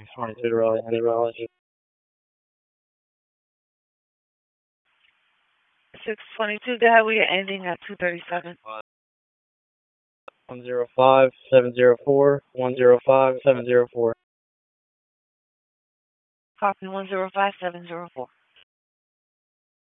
622 to Raleigh, Henry Raleigh. 622, go ahead, we are ending at 237. 105-704, 105-704. Copy 105-704.